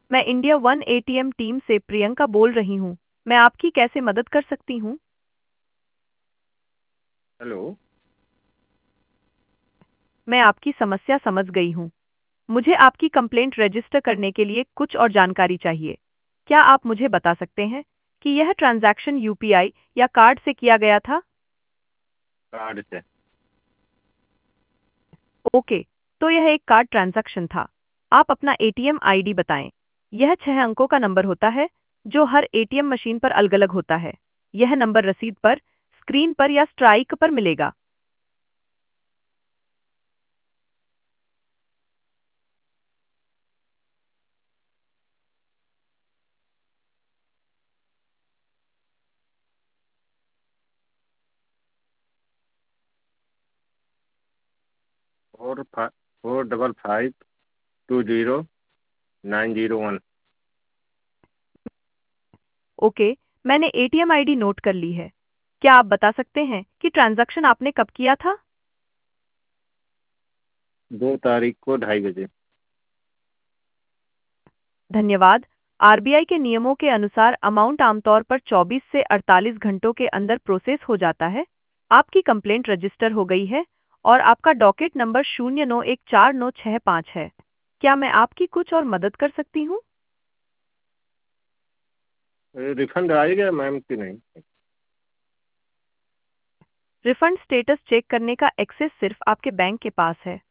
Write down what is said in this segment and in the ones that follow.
मैं India one ATM team से प्रियंका बोल रही हूँ। मैं आपकी कैसे मदद कर सकती हूँ? हेलो। मैं आपकी समस्या समझ गई हूँ। मुझे आपकी कंप्लेंट रजिस्टर करने के लिए कुछ और जानकारी चाहिए। क्या आप मुझे बता सकते हैं कि यह ट्रांजैक्शन यूपीआई या कार्ड से किया गया था? कार्ड से। ओके, तो यह एक कार्ड ट्रांजैक्शन था। आप अपना एटीएम आईडी बताएं। यह 6 अंकों का नंबर होता है जो हर एटीएम मशीन पर अलग-अलग होता है। यह नंबर रसीद पर, स्क्रीन पर या स्ट्राइक पर मिलेगा। Four double five 20 901। ओके, मैंने एटीएम आईडी नोट कर ली है। क्या आप बता सकते हैं कि ट्रांजैक्शन आपने कब किया था? 2 तारीख को 2:30 बजे। धन्यवाद। आरबीआई के नियमों के अनुसार अमाउंट आमतौर पर 24 से 48 घंटों के अंदर प्रोसेस हो जाता है। आपकी कंप्लेंट रजिस्टर हो गई है और आपका डॉकेट नंबर 091496 है। क्या मैं आपकी कुछ और मदद कर सकती हूँ? रिफंड आएगा मैम कि नहीं? रिफंड स्टेटस चेक करने का एक्सेस सिर्फ आपके बैंक के पास है।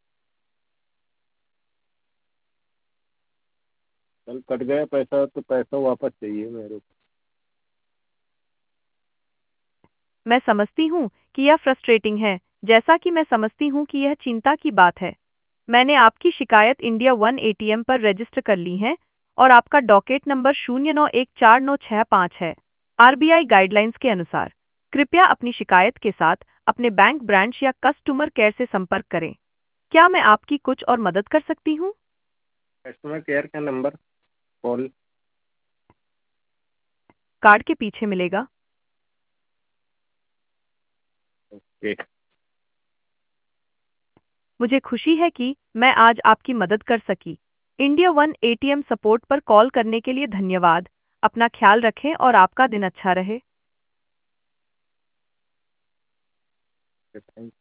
कल कट गया पैसा तो पैसा वापस चाहिए मेरे को। मैं समझती हूँ कि यह फ्रस्ट्रेटिंग है, जैसा कि मैं समझती हूँ कि यह चिंता की बात है। मैंने आपकी शिकायत इंडिया वन एटीएम पर रजिस्टर कर ली है और आपका डॉकेट नंबर 091496 है। आरबीआई गाइडलाइंस के अनुसार कृपया अपनी शिकायत के साथ अपने बैंक ब्रांच या कस्टमर केयर से संपर्क करें। क्या मैं आपकी कुछ और मदद कर सकती हूँ? कस्टमर केयर का नंबर कॉल। कार्ड के पीछे मिलेगा। ओके। मुझे खुशी है कि मैं आज आपकी मदद कर सकी। इंडिया वन एटीएम सपोर्ट पर कॉल करने के लिए धन्यवाद। अपना ख्याल रखें और आपका दिन अच्छा रहे। थैंक